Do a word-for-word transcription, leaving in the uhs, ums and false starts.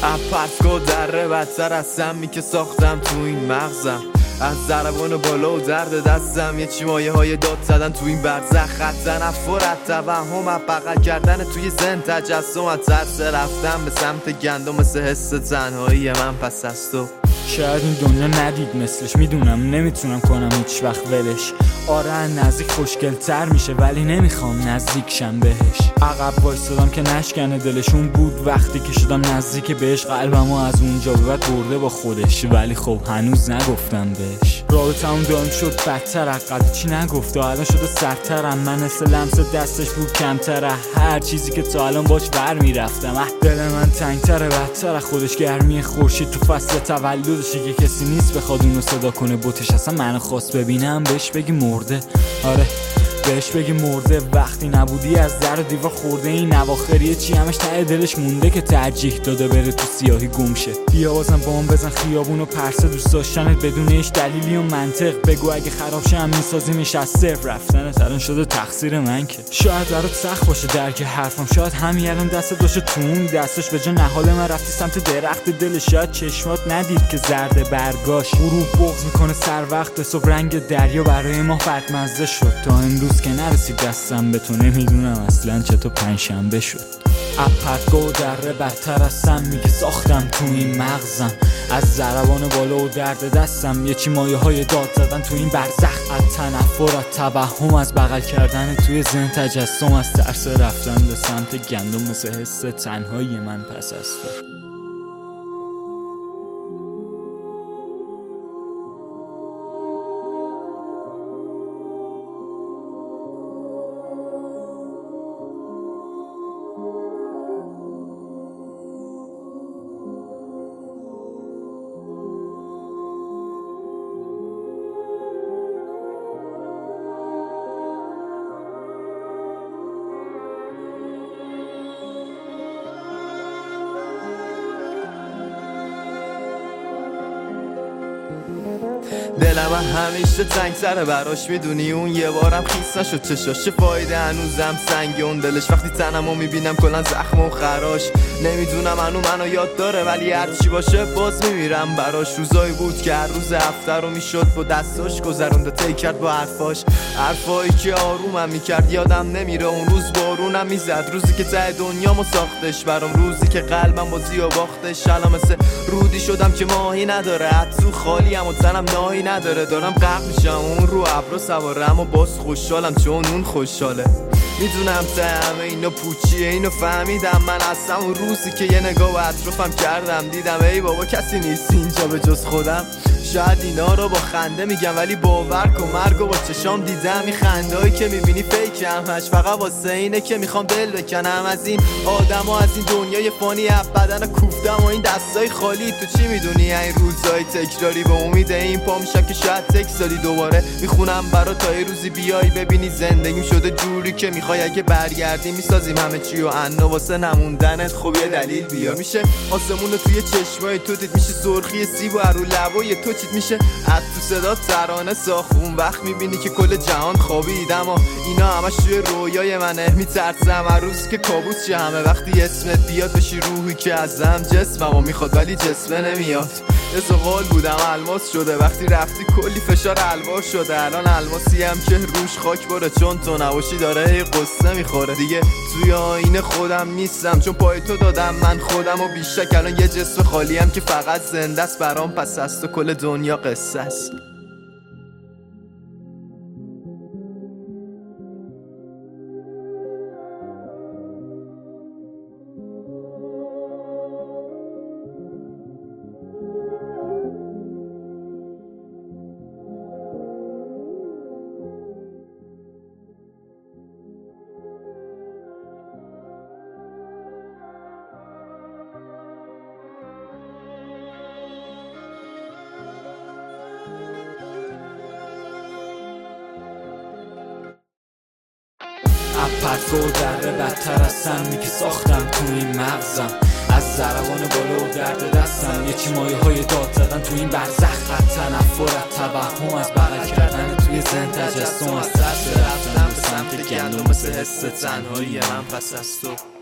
اپرتگو دره بدتر از سمی که ساختم تو این مغزم، از ضربان بالا و درد دستم یه چی مایه های داد زدن تو این برزخ، خط تنفرت توهم بغل کردن توی ذهن تجسم، از ترس رفتن به سمت گندم مثل حس تنهایی من پس از تو. شاید این دنیا ندید مثلش، میدونم نمیتونم کنم هیچ وقت ولش. آره نزدیک خوشگل تر میشه ولی نمیخوام نزدیک شم بهش. عقب وایستادم که نشکنه دلشون بود وقتی که شدم نزدیک بهش، قلبمو از اونجا به بعد برده با خودش ولی خب هنوز نگفتم بهش. رابطمون دائم شد بدتر، عقل چی نگفته الان شده سرترم، من مثل لمس دستش بود کمتره هر چیزی که تا الان باش بر میرفتم. دل من تنگتره بدتر خودش، گرمی خورشید تو فصل تولدش که کسی نیست بخواد اونو صدا کنه بوتش، اصلا منو خواست ببینم بهش بگی مرده. آره بهش بگی مرده، وقتی نبودی از در و دیوار خورده، این اواخریه چی همش ته دلش مونده که ترجیح داده بره تو سیاهی گم شه. بیا بازم بام بزن خیابونو پرسه، دوست داشتنت بدون هیچ دلیلی و منطق، بگو اگه خراب شه هم میسازیمش از صفر، رفتنت الان شده تقصیر من که. شاید برات سخت باشه درک حرفم، شاید همین الان دستت باشه تو اون دستش، به جا نهال من رفتی سمت درخت دلش، شاید چشمات ندید که زرد برگاش غروب بغض میکنه سر وقت صبح، رنگ دریا برای ما بدمزه شد تا امروز که نرسید دستم به تو، نمیدونم اصلا چطور پنجشنبه شد. اپرتگو دره بدتر از سمی که ساختم تو این مغزم، از ضربان بالا و درد دستم یه چی مایه های داد زدن تو این برزخ، از تنفر از توهم از بغل کردن توی ذهن تجسم، از ترس رفتن به سمت گندم مثل حس تنهایی من پس از تو. دلم همیشه تنگ سره براش، میدونی اون یه بارم خیس نشد چشاش، چه فایده هنوزم سنگ اون دلش، وقتی تنمو میبینم کلن زخم و خراش. نمیدونم هنو منو یاد داره ولی هرچی باشه باز میمیرم براش. روزایی بود که هر روز هفته رو میشد با دستاش گذرونده تی کرد با حرفاش، حرفایی که آرومم میکرد یادم نمیره اون روز بارونم میزد، روزی که ته دنیامو ساختش برام، روزی که قلبم بازی و باختش. الان مثل رودی شدم که ماهی نداره، حتی خالی هم و تنم ناهی نداره، دارم غرق میشم اون رو ابرو سوارم و باز خوشحالم چون اون خوشحاله. میدونم ته همه اینو پوچیه، اینو فهمیدم من اصلا اون روزی که یه نگاه و اطرافم کردم، دیدم ای بابا کسی نیست اینجا به جز خودم. شاید اینا رو با خنده میگم ولی باور کن مرگو با چشام دیدم، این خندهایی که میبینی فیک همش فقط واسه اینه که میخوام دل بکنم از این آدم و از این دنیای فانی، بدن کوفتم و این دستای خالی. تو چی میدونی این روزای تکراری، به امید این پا میشم که شاید تکس دادی دوباره میخونم برا تا یه روزی بیای ببینی زندگیم شده جوری که میخوای، اگه برگردی میسازیم همه چی و انا واسه نموندنت خب یه دلیل بیا. میشه آسمون رو توی چشمای تو دید، میشه سرخی سیب و رو لبای تو چیت، میشه از تو صدا ترانه ساخت، اون وقت میبینی که کل جهان خوابید اما اینا همش توی رویای منه. میترسم هر روز که کابوس شه همه، وقتی اسمت بیاد بشی روحی که ازم جسممو میخواد ولی جسمه نمیاد. یه زغال بودم الماس شده، وقتی رفتی کلی فشار الوار شده، الان الماسی هم که روش خاک بره چون تو نباشی داره یه قصه میخوره. دیگه توی آینه خودم نیستم چون پای تو دادم من خودم و بیشک الان یه جسم خالی هم که فقط زنده است برام، پس از تو کل دنیا قصه است. اپرتگو دره بدتر از سمی که ساختم تو این مغزم، از ضربان بالا و درد دستم یه چی مایه های داد زدن تو این برزخ، از تنفر از توهم از بغل کردن توی ذهن تجسم، از ترس رفتن به سمت گندم مثل حس تنهایی من پس از تو.